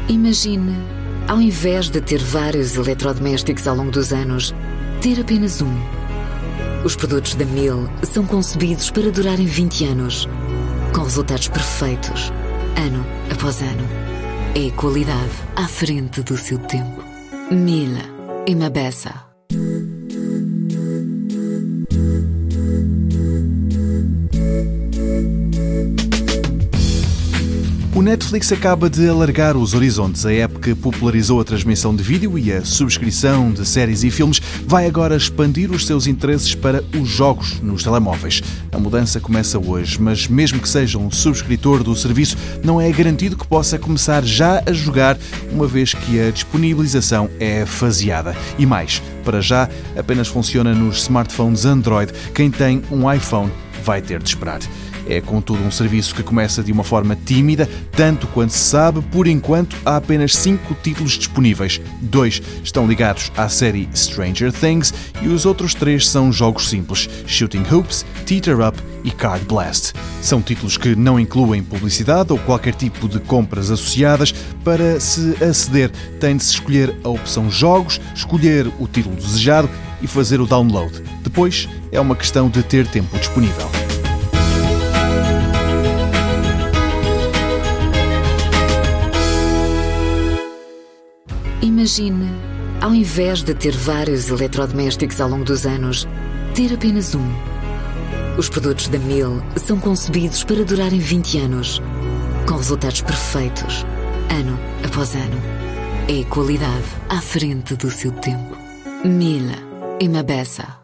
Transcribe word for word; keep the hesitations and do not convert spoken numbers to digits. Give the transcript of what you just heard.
Imagine, ao invés de ter vários eletrodomésticos ao longo dos anos, ter apenas um. Os produtos da Miele são concebidos para durarem vinte anos, com resultados perfeitos, ano após ano. É a qualidade à frente do seu tempo. Miele e Mabessa. O Netflix acaba de alargar os horizontes. A app que popularizou a transmissão de vídeo e a subscrição de séries e filmes vai agora expandir os seus interesses para os jogos nos telemóveis. A mudança começa hoje, mas mesmo que seja um subscritor do serviço, não é garantido que possa começar já a jogar, uma vez que a disponibilização é faseada. E mais, para já, apenas funciona nos smartphones Android. Quem tem um iPhone vai ter de esperar. É, contudo, um serviço que começa de uma forma tímida, tanto quanto se sabe. Por enquanto, há apenas cinco títulos disponíveis. Dois estão ligados à série Stranger Things e os outros três são jogos simples: Shooting Hoops, Teeter Up e Card Blast. São títulos que não incluem publicidade ou qualquer tipo de compras associadas. Para se aceder, tem de se escolher a opção Jogos, escolher o título desejado e fazer o download. Depois, é uma questão de ter tempo disponível. Imagine, ao invés de ter vários eletrodomésticos ao longo dos anos, ter apenas um. Os produtos da Miele são concebidos para durarem vinte anos, com resultados perfeitos, ano após ano. É a qualidade à frente do seu tempo. Miele e Mabessa.